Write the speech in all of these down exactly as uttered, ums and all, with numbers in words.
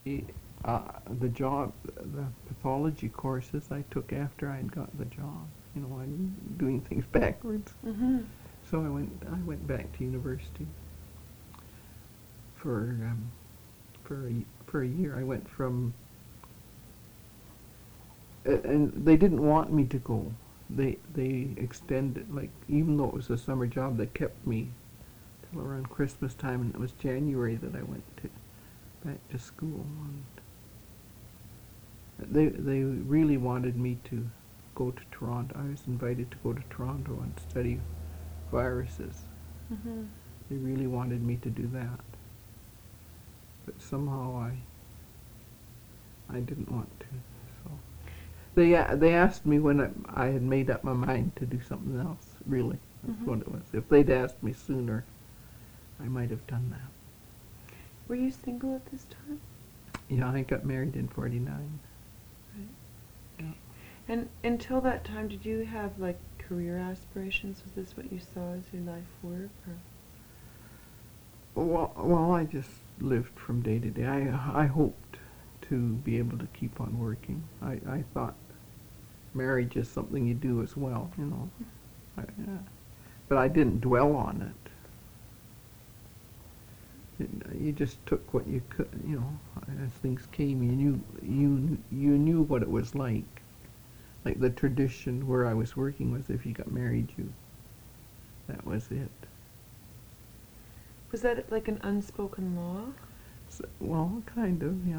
E- Uh, the job, the pathology courses I took after I'd got the job. You know, I'm doing things backwards. Mm-hmm. So I went, I went back to university for um, for a, for a year. I went from, uh, and they didn't want me to go. They they extended, like, even though it was a summer job, they kept me till around Christmas time, and it was January that I went to back to school. And they they really wanted me to go to Toronto. I was invited to go to Toronto and study viruses. Mm-hmm. They really wanted me to do that, but somehow I I didn't want to. So they uh, they asked me when I, I had made up my mind to do something else. Really, that's Mm-hmm. what it was. If they'd asked me sooner, I might have done that. Were you single at this time? Yeah, I got married in forty-nine. And until that time, did you have like career aspirations? Was this what you saw as your life work? Or? Well, well, I just lived from day to day. I I hoped to be able to keep on working. I, I thought marriage is something you do as well, you know. I, uh, but I didn't dwell on it. it. You just took what you could, you know, as things came. You knew you you knew what it was like. Like the tradition where I was working was, if you got married, you that was it. Was that like an unspoken law? So, well, kind of, yeah.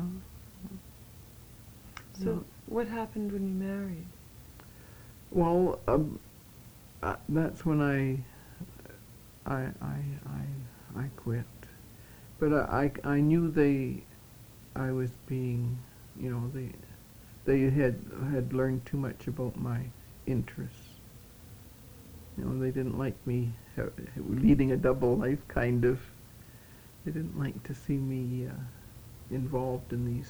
So No. what happened when you married? Well, um, uh, that's when I, I, I, I, I quit. But I, I, I knew they, I was being, you know, they, they had had learned too much about my interests. You know, they didn't like me ha- leading a double life, kind of. They didn't like to see me uh, involved in these,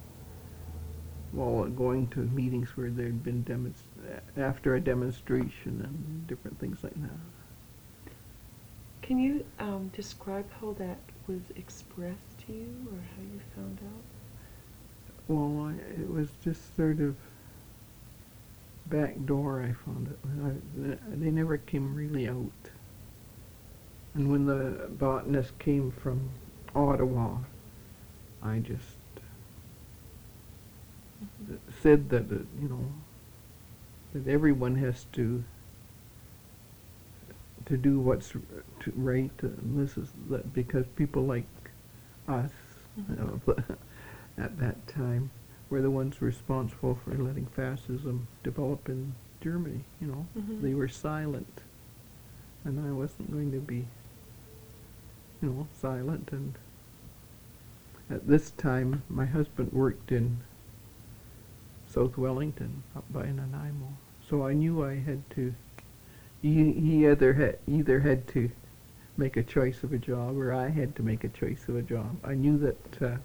well, going to meetings where there'd been demonst- after a demonstration and different things like that. Can you um, describe how that was expressed to you, or how you found out? Well, I, it was just sort of back door, I found it. I, they never came really out. And when the botanist came from Ottawa, I just Mm-hmm. said that, uh, you know, that everyone has to to do what's r- to right, and this is that because people like us, Mm-hmm. you know, at that time, were the ones responsible for letting fascism develop in Germany. You know, Mhm. they were silent, and I wasn't going to be, you know, silent. And at this time, my husband worked in South Wellington, up by Nanaimo, so I knew I had to. He, he either had either had to make a choice of a job, or I had to make a choice of a job. I knew that, uh,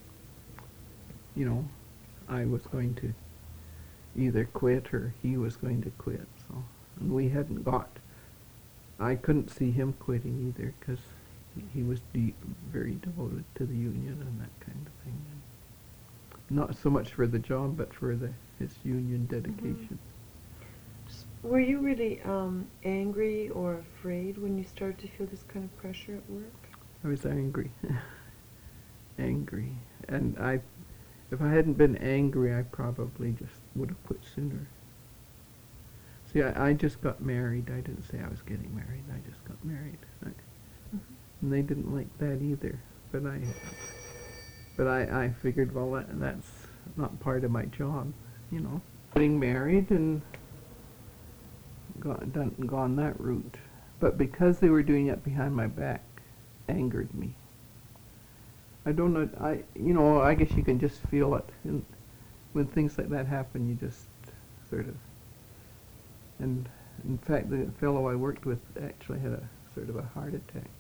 you know, I was going to either quit or he was going to quit. So, and we hadn't got. I couldn't see him quitting either, because he, he was de- very devoted to the union and that kind of thing. And not so much for the job, but for the his union dedication. S- Were you really um, angry or afraid when you started to feel this kind of pressure at work? I was angry, angry, and I. If I hadn't been angry, I probably just would have quit sooner. See, I, I just got married. I didn't say I was getting married. I just got married. I, Mm-hmm. and they didn't like that either. But I, but I, I figured, well, that, that's not part of my job, you know. Getting married and gone, done, gone that route. But because they were doing it behind my back, angered me. I don't know, I, you know, I guess you can just feel it. And when things like that happen, you just sort of, and in fact, the fellow I worked with actually had a sort of a heart attack.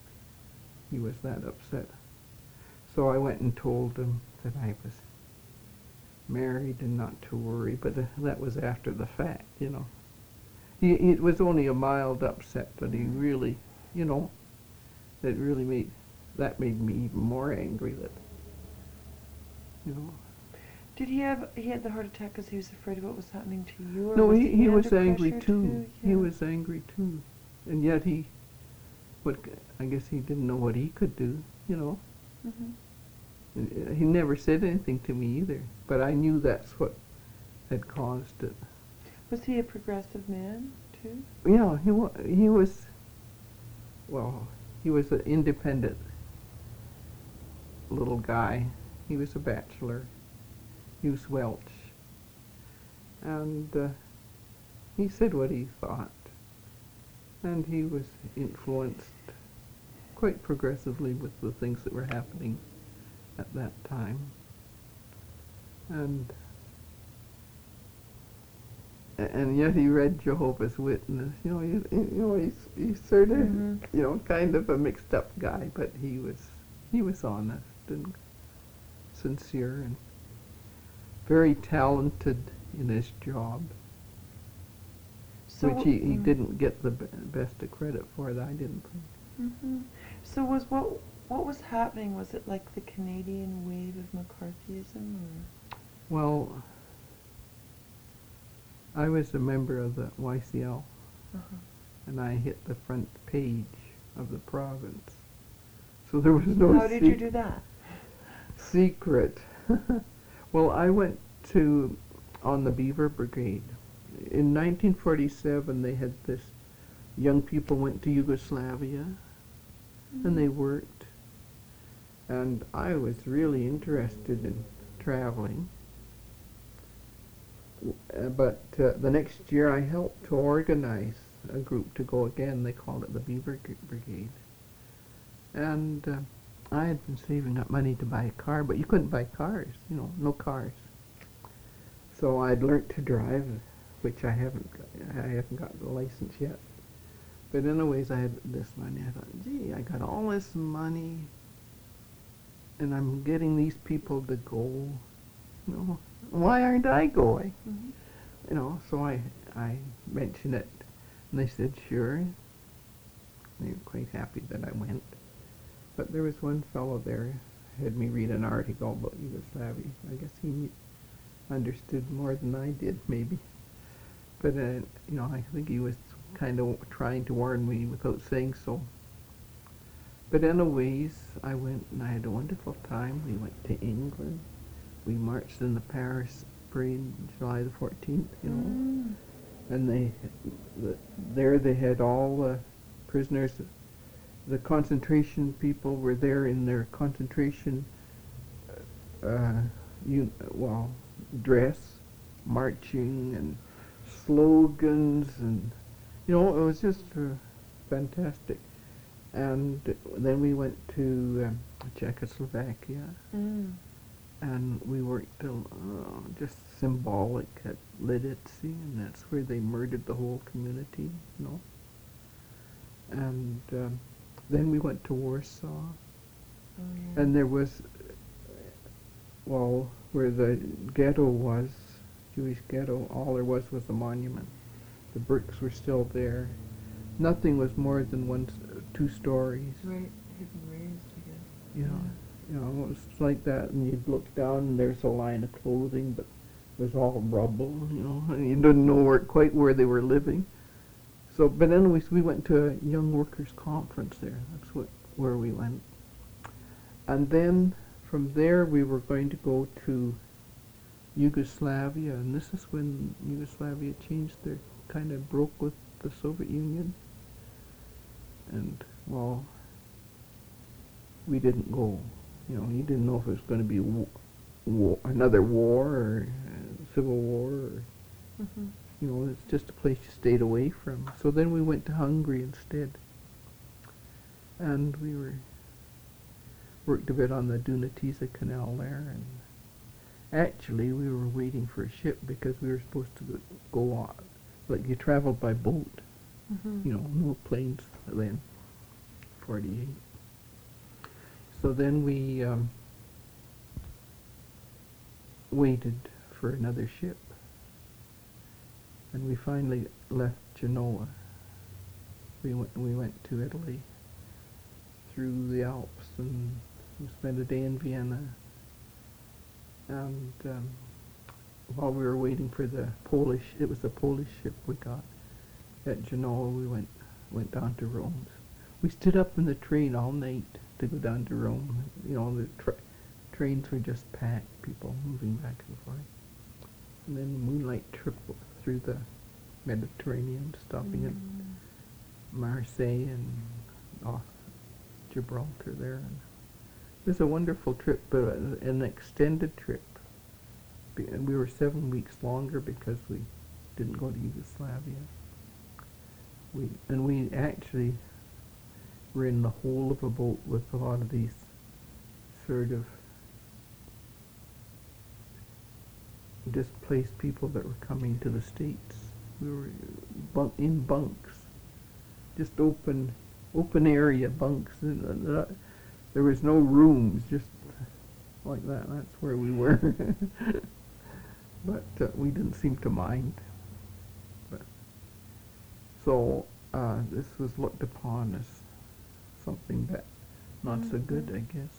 He was that upset. So I went and told him that I was married and not to worry, but uh, that was after the fact, you know. He, it was only a mild upset, but he really, you know, that really made, that made me even more angry that you know. Did he have he had the heart attack because he was afraid of what was happening to you? Or No, was he, he under was angry pressure too. He Yeah. was angry too. And yet he, what, I guess he didn't know what he could do, you know. Mhm. Uh, He never said anything to me either, but I knew that's what had caused it. Was he a progressive man too? Yeah, he wa- he was, well, he was an independent little guy. He was a bachelor. He was Welsh. And uh, he said what he thought. And he was influenced quite progressively with the things that were happening at that time. And a- and yet he read Jehovah's Witness. You know, he, you know, he's he's sort of, Mhm. you know, kind of a mixed up guy, but he was he was honest and sincere and very talented in his job, So which he, he mm. didn't get the b- best of credit for. That I didn't think. Mhm. So was what what was happening? Was it like the Canadian wave of McCarthyism, or? Well, I was a member of the Y C L, Uh-huh. and I hit the front page of the province. So there was no How did you sec- do that? secret. Well, I went to on the Beaver Brigade. In nineteen forty-seven, they had this. Young people went to Yugoslavia, and they worked. And I was really interested in traveling. Uh, but uh, the next year I helped to organize a group to go again. They called it the Beaver G- Brigade. And uh, I had been saving up money to buy a car, but you couldn't buy cars, you know, no cars. So I'd learnt to drive, which I haven't, got- I haven't got the license yet. But anyways, I had this money. I thought, gee, I got all this money, and I'm getting these people to go. You know, why aren't I going? Mhm. You know, so I I mentioned it, and they said sure. They were quite happy that I went. But there was one fellow there had me read an article about Yugoslavia. I guess he knew- understood more than I did, maybe. But uh, you know, I think he was kind of trying to warn me without saying so. But anyways, I went and I had a wonderful time. We went to England. We marched in the Paris parade July the fourteenth, you know. Mm. And they, the, there they had all the prisoners. The concentration people were there in their concentration, uh, un, well, dress, marching and slogans, and you know, it was just uh, fantastic. And then we went to um, Czechoslovakia, Mm. and we worked till, uh, just symbolic at Lidice, and that's where they murdered the whole community, you know. And um, then we went to Warsaw, Oh, yeah. and there was, well, where the ghetto was, Jewish ghetto, all there was was a monument. The bricks were still there. Nothing was more than one, s- two stories. Right, hidden raised, I guess. You know, you know, it was like that, and you'd look down, and there's a line of clothing, but it was all rubble, you know, and you didn't know where, quite where they were living. So, but anyways, we went to a young workers' conference there. That's what where we went. And then from there, we were going to go to Yugoslavia, and this is when Yugoslavia changed their, kind of broke with the Soviet Union. And, well, we didn't go. You know, you didn't know if it was going to be war, war, another war or uh, civil war, or, Mm-hmm. you know, it's just a place you stayed away from. So then we went to Hungary instead. And we were, worked a bit on the Dunatiza Canal there, and actually we were waiting for a ship because we were supposed to go, go on, like you traveled by boat, Mm-hmm. you know, no planes then, forty-eight. So then we um, waited for another ship, and we finally left Genoa. We went, we went to Italy through the Alps, and we spent a day in Vienna, and um, while we were waiting for the Polish, it was a Polish ship we got at Genoa, we went went down to Rome. We stood up in the train all night to go down to Rome. You know, the tra- trains were just packed, people moving back and forth. And then the moonlight trip through the Mediterranean, stopping at Mm. Marseille and off Gibraltar there. And it was a wonderful trip, but a- an extended trip. Be- and we were seven weeks longer because we didn't go to Yugoslavia. We and we actually were in the whole of a boat with a lot of these sort of displaced people that were coming to the States. We were bunk, in bunks, just open, open area bunks. And, uh, there was no rooms, just like that. That's where we were. But uh, we didn't seem to mind. But so uh, this was looked upon as something that not so good, Mhm. I guess,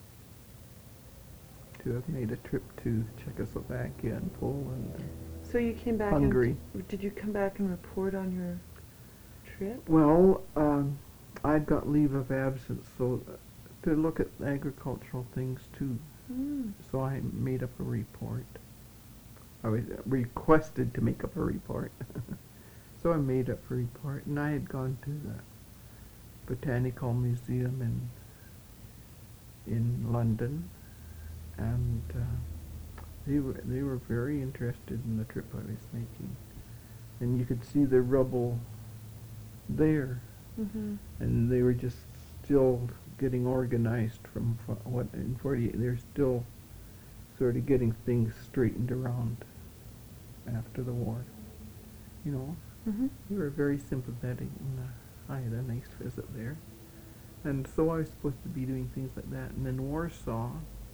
to have made a trip to Czechoslovakia and Poland and So you came back Hungary. and did you come back and report on your trip? Well, um, I'd got leave of absence, so uh, to look at agricultural things too. Mm. So I made up a report. I was requested to make up a report. So I made up a report, and I had gone to the Botanical Museum in in London, and uh, they were they were very interested in the trip I was making, and you could see the rubble there, Mm-hmm. and they were just still getting organized from fo- what in forty-eight. They're still sort of getting things straightened around after the war, you know. Mm-hmm. They were very sympathetic, and uh, I had a nice visit there. And so I was supposed to be doing things like that. And in Warsaw,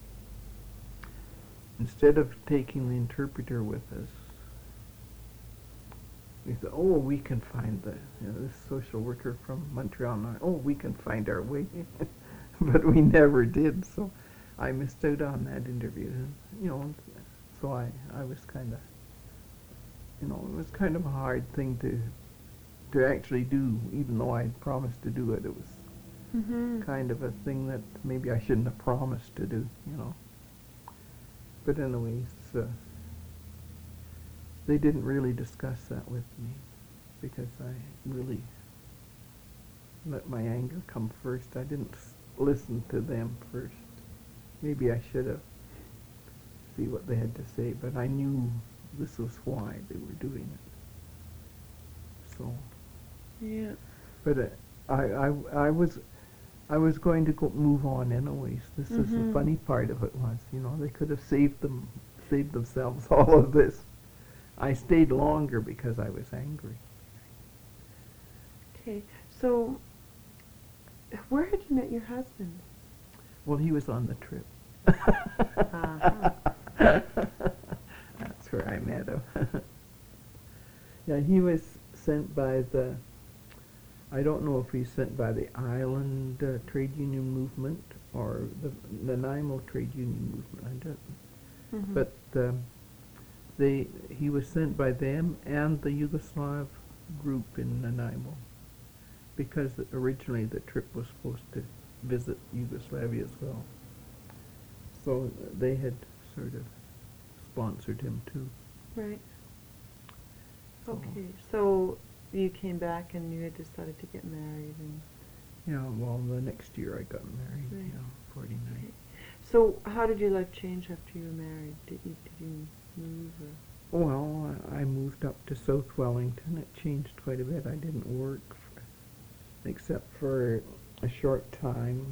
instead of taking the interpreter with us, we thought, oh, we can find the, you know, this social worker from Montreal, and I, oh, we can find our way. But we never did, so I missed out on that interview. And, you know, so I, I was kind of, you know, it was kind of a hard thing to to actually do, even though I'd promised to do it. It was Mm-hmm. kind of a thing that maybe I shouldn't have promised to do, you know. But anyways, uh, they didn't really discuss that with me because I really let my anger come first. I didn't s- listen to them first. Maybe I should have, see what they had to say, but I knew this was why they were doing it. So, Yeah. but uh, I, I, I was, I was going to go move on anyways. This is the Mhm. funny part of it was, you know, they could have saved them, saved themselves all of this. I stayed longer because I was angry. Okay. So, where had you met your husband? Well, he was on the trip. Uh-huh. That's where I met him. Yeah, he was sent by the, I don't know if he's sent by the Island uh, Trade Union Movement or the Nanaimo Trade Union Movement. I don't. Mhm. But um, they, he was sent by them and the Yugoslav group in Nanaimo, because originally the trip was supposed to visit Yugoslavia as well. So uh, they had sort of sponsored him too. Right. So, Okay. So you came back and you had decided to get married, and yeah, well, the next year I got married, Right. yeah, forty-nine. so how did your life change after you were married? Did you did you move or? Well, I I moved up to South Wellington. It changed quite a bit. I didn't work for, except for a short time.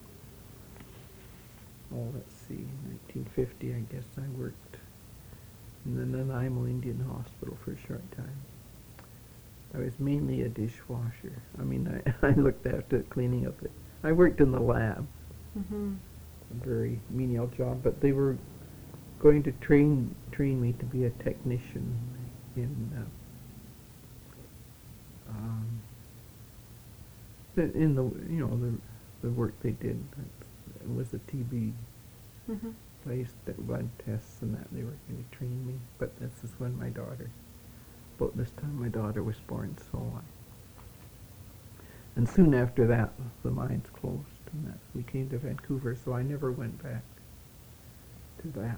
Oh, let's see, nineteen fifty, I guess I worked in the Nanaimo Indian Hospital for a short time. I was mainly a dishwasher. I mean, I, I looked after the cleaning of it. I worked in the lab, Mm-hmm. a very menial job, but they were going to train train me to be a technician in uh, um, the- in the you know the the work they did. It was a T B. Mm-hmm. place, that blood tests and that, they were going to train me. But this is when my daughter, about this time my daughter was born, so on. And soon after that, the mines closed, and that we came to Vancouver, so I never went back to that.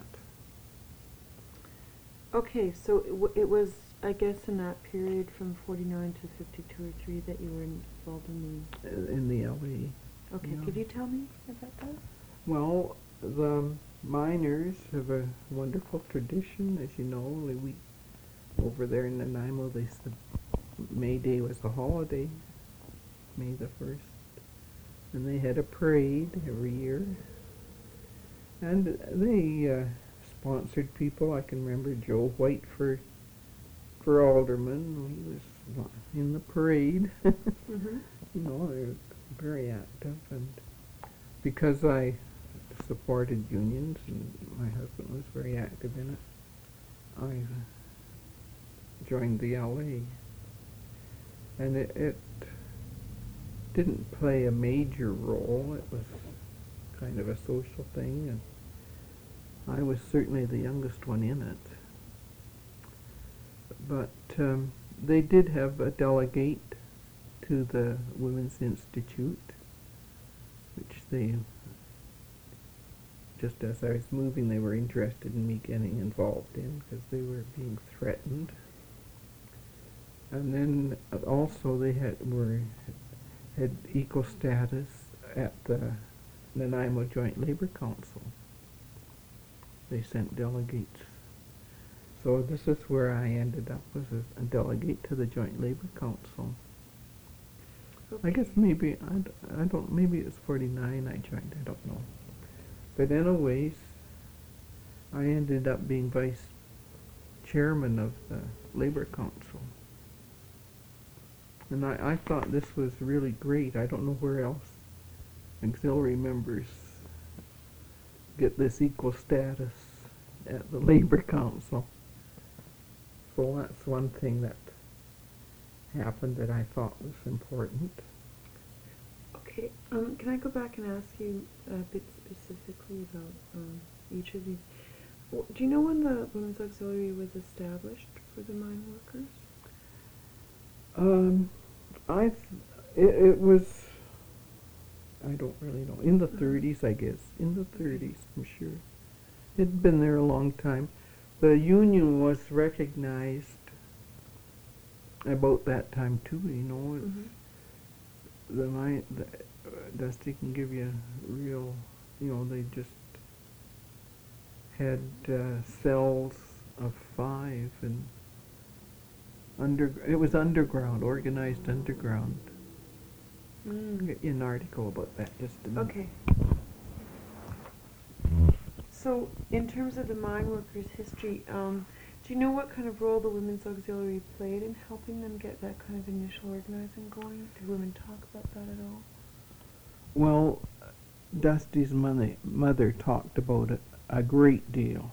Okay, so it, w- it was, I guess, in that period from forty-nine to fifty-two or three that you were involved in the... Uh, in the L A. Okay, Yeah. could you tell me about that? Well, the miners have a wonderful tradition, as you know. We over there in Nanaimo, they said May Day was a holiday, May the first, and they had a parade every year, and they uh, sponsored people. I can remember Joe White for for alderman. He was in the parade. Mm-hmm. You know, they were very active, and because I supported unions and my husband was very active in it, I joined the L A. And it, it didn't play a major role. It was kind of a social thing, and I was certainly the youngest one in it. But um, they did have a delegate to the Women's Institute, which they, just as I was moving, they were interested in me getting involved in because they were being threatened. And then also they had were had equal status at the Nanaimo Joint Labor Council. They sent delegates. So this is where I ended up, was a, a delegate to the Joint Labor Council. Okay. I guess maybe, I, d- I don't, maybe it's forty-nine I joined, I don't know. But anyways, I ended up being vice chairman of the Labor Council. And I, I thought this was really great. I don't know where else auxiliary members get this equal status at the Labor Council. So that's one thing that happened that I thought was important. Okay, um, can I go back and ask you a bit specifically about um, each of these? W- Do you know when the Women's Auxiliary was established for the mine workers? Um, I, th- it, it was, I don't really know, in the thirties, I guess, in the thirties, I'm sure. It'd been there a long time. The union was recognized about that time too, you know. It's Mm-hmm. the mine, the, uh, Dusty can give you real, you know, they just had uh, cells of five, and under it was underground, organized underground. I'll Mm. get you an article about that just a minute. Okay. So, in terms of the mine workers' history, um, do you know what kind of role the Women's Auxiliary played in helping them get that kind of initial organizing going? Did women talk about that at all? Well, Dusty's mother, mother talked about it a great deal.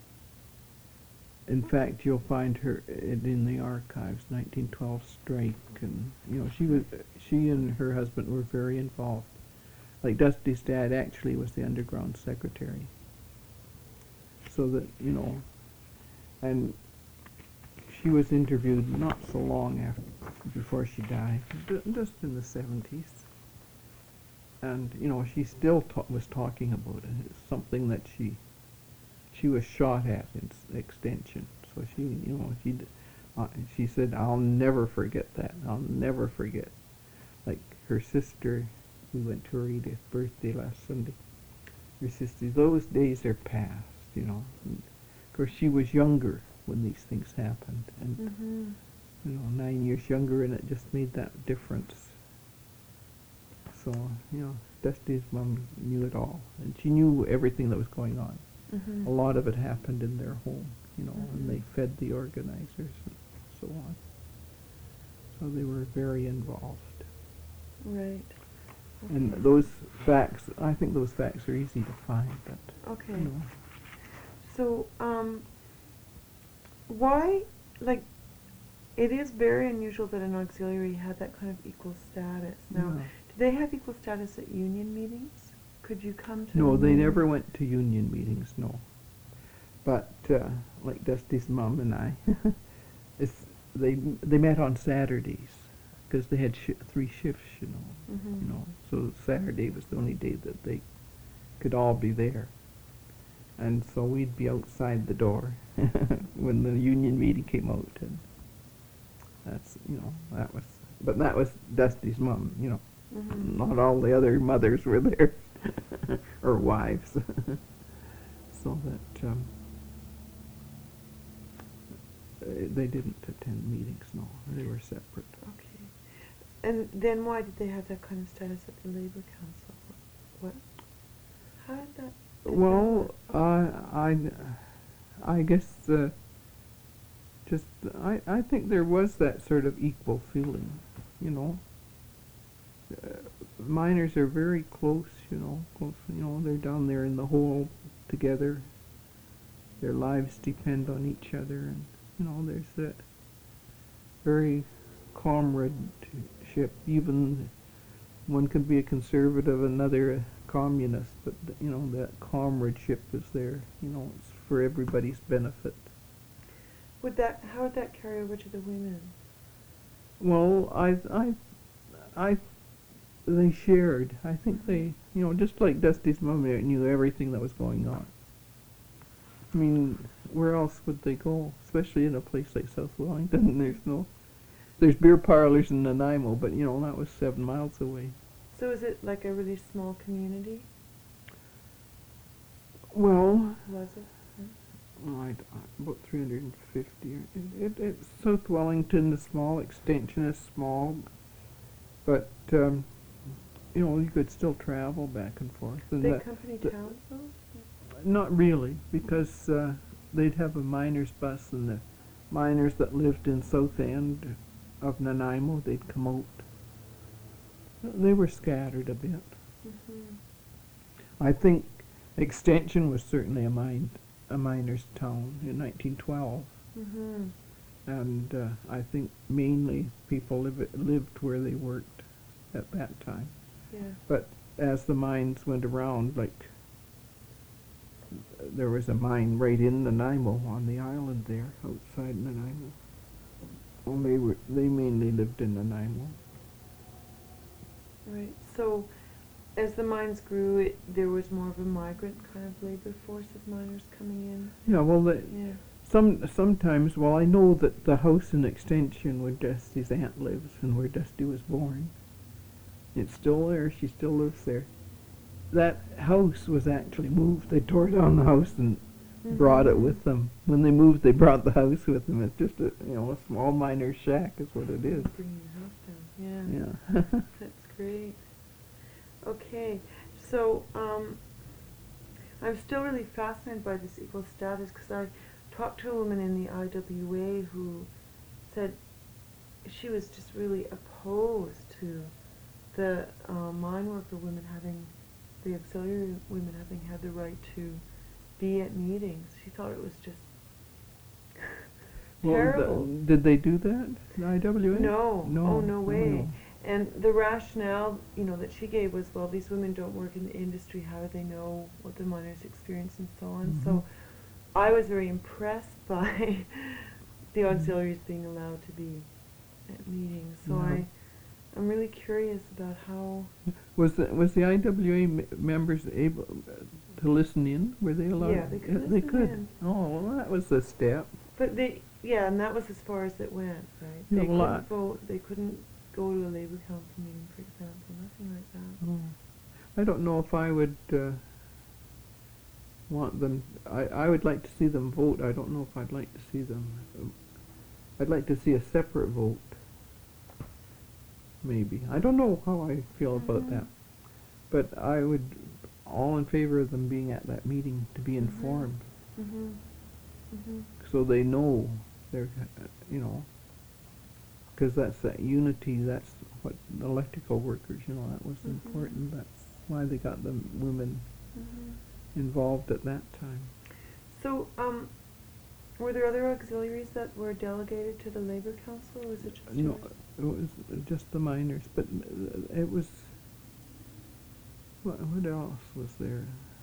In fact, you'll find her it in the archives, nineteen twelve strike, and you know she was she and her husband were very involved. Like Dusty's dad actually was the underground secretary. So that, you know, and she was interviewed not so long after before she died, d- just in the seventies. And you know, she still ta- was talking about it. It's something that she she was shot at in s- extension. So she, you know, she d- uh, she said, "I'll never forget that. I'll never forget." Like her sister, who went to her eightieth birthday last Sunday. Her sister, those days are past. You know, and of course she was younger when these things happened, and Mm-hmm. you know, nine years younger, and it just made that difference. So, you know, Dusty's mom knew it all, and she knew everything that was going on. Mm-hmm. A lot of it happened in their home, you know, Mhm. and they fed the organizers and so on. So they were very involved. Right. And Okay. those facts, I think those facts are easy to find, but, Okay. you know. So, um, why, like, it is very unusual that an auxiliary had that kind of equal status. Now, Yeah. do they have equal status at union meetings? Could you come to? No, the they meeting? never went to union meetings, no. But uh, like Dusty's mom and I, it's, they they met on Saturdays because they had shi three shifts, you know. Mhm. You know, so Saturday was the only day that they could all be there, and so we'd be outside the door when the union meeting came out, and that's you know that was. But that was Dusty's mom, you know. Mhm. Not all the other mothers were there, or wives. So that um, uh, they didn't attend meetings, no. They were separate. Okay. And then why did they have that kind of status at the Labour Council? What? How did that? Did Well, that I, I, I guess uh, just I, I think there was that sort of equal feeling, you know. Uh, miners are very close, you know, close, you know, they're down there in the hole together. Their lives depend on each other, and, you know, there's that very comradeship. Even one could be a conservative, another a communist, but, you know, that comradeship is there, you know, it's for everybody's benefit. Would that? How would that carry over to the women? Well, I, I, I, they shared. I think they, you know, just like Dusty's mom, they knew everything that was going on. I mean, where else would they go? Especially in a place like South Wellington. There's no, there's beer parlors in Nanaimo, but you know that was seven miles away. So is it like a really small community? Well, Was it? oh, I, I, about three hundred fifty. It, it, it's South Wellington is small. Extension is small, but um, you know you could still travel back and forth. And Big that- company the- towns though? Not really, because uh, they'd have a miners' bus, and the miners that lived in South End of Nanaimo, they'd come out. They were scattered a bit. Mm-hmm. I think Extension was certainly a mine, a miners' town in nineteen twelve, Mm-hmm. and uh, I think mainly people live, lived where they worked at that time. Yeah. But as the mines went around, like there was a mine right in Nanaimo on the island there, outside Nanaimo. Well, they were they mainly lived in Nanaimo. Right. So, as the mines grew, it, there was more of a migrant kind of labor force of miners coming in. Yeah, well, the, Yeah. some sometimes, well, I know that the house in Extension where Dusty's aunt lives and where Dusty was born, it's still there. She still lives there. That house was actually moved. They tore down the house and Mm-hmm. brought it with them. When they moved, they brought the house with them. It's just a you know a small miner's shack is what it is. Bringing the house down. Yeah. Yeah. That's great. Okay. So, um, I'm still really fascinated by this equal status because I talked to a woman in the I W A who said she was just really opposed to the uh, mine worker women having, the auxiliary women having had the right to be at meetings. She thought it was just Well, terrible. the, did they do that? The I W A? No. No. Oh, no way. no. And the rationale, you know, that she gave was, well, these women don't work in the industry. How do they know what the miners experience and so on? Mhm. So I was very impressed by the auxiliaries being allowed to be at meetings. So Yeah. I, I'm really curious about how. Was the was the I W A m- members able uh, to listen in? Were they allowed? Yeah, they could they listen could. in. Oh, well, that was a step. But they, yeah, and that was as far as it went, right? Yeah, they well, couldn't I- vote. They couldn't go to a labor council meeting, for example. Nothing like that. Oh. I don't know if I would uh, want them. I I would like to see them vote. I don't know if I'd like to see them. Um, I'd like to see a separate vote. Maybe. I don't know how I feel about Mhm. that. But I would all in favor of them being at that meeting to be Mhm. informed, Mhm. Mhm. so they know they're, uh, you know, because that's that unity. That's what the electrical workers, you know, that was Mhm. important. That's why they got the women Mhm. involved at that time. So, um, were there other auxiliaries that were delegated to the labor council, or was it just No, yours? it was just the miners, but uh, it was What, what else was there?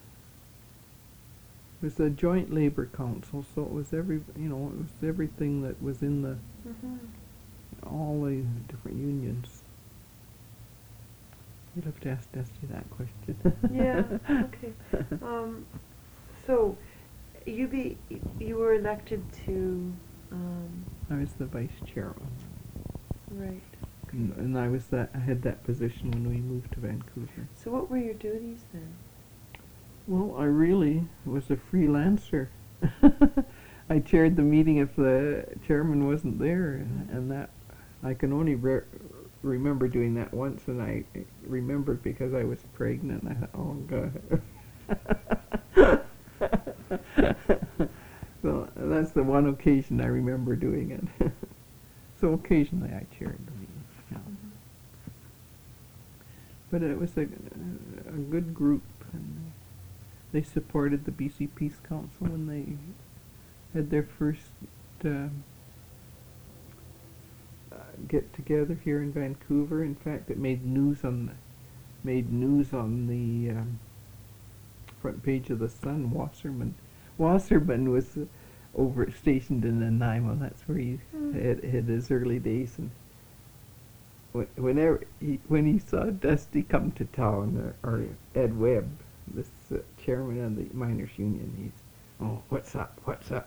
It was a joint labor council, so it was every, you know, it was everything that was in the, Mm-hmm. all the different unions. You'd have to ask Dusty that question. Yeah, okay. Um, so, you be, you were elected to, um, I was the vice chairman, right. and, and I was that, I had that position when we moved to Vancouver. So what were your duties then? Well, I really was a freelancer. I chaired the meeting if the chairman wasn't there, and, and that I can only re- remember doing that once, and I remembered because I was pregnant. I thought, oh God. So that's the one occasion I remember doing it. So occasionally I chaired the meeting. Yeah. Mm-hmm. But it was a, a good group, and they supported the B C Peace Council when they had their first uh, uh, get together here in Vancouver. In fact, it made news on the, made news on the um, front page of the Sun. Wasserman, Wasserman was uh, over stationed in Nanaimo. That's where he Mm. had, had his early days, and wh- whenever he, when he saw Dusty come to town, or, or Ed Webb, this uh, chairman of the miners' union, he's, oh, what's up? What's up?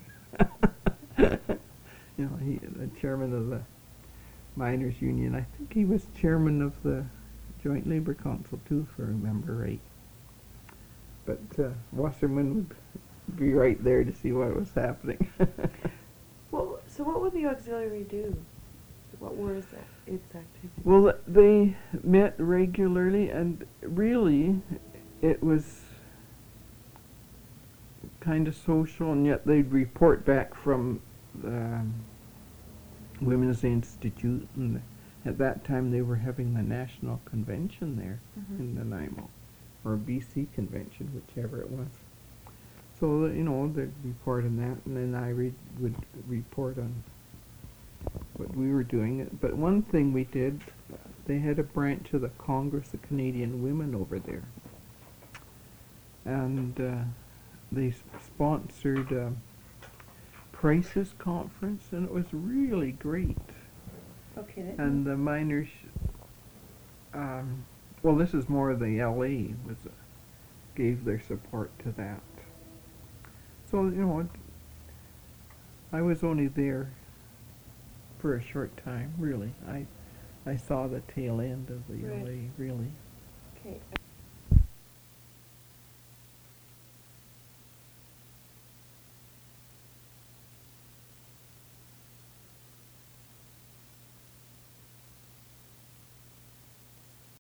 You know, he, the chairman of the miners' union. I think he was chairman of the Joint Labor Council too, if I remember right. But uh, Wasserman would be right there to see what was happening. Well, so what would the auxiliary do? What were its, a- its activities? Well, they met regularly, and really, it was kind of social, and yet they'd report back from the um, Women's Institute, and at that time they were having the national convention there Mhm. in Nanaimo, or B C convention, whichever it was. So, you know, they'd report on that, and then I re- would report on what we were doing. But one thing we did, they had a branch of the Congress of Canadian Women over there. And uh, they s- sponsored a Prices Conference, and it was really great. Okay. that- And the miners, um, well, this is more the L A was uh, gave their support to that. So, you know, it- I was only there for a short time, really. I I saw the tail end of the Right. L A, really. Okay.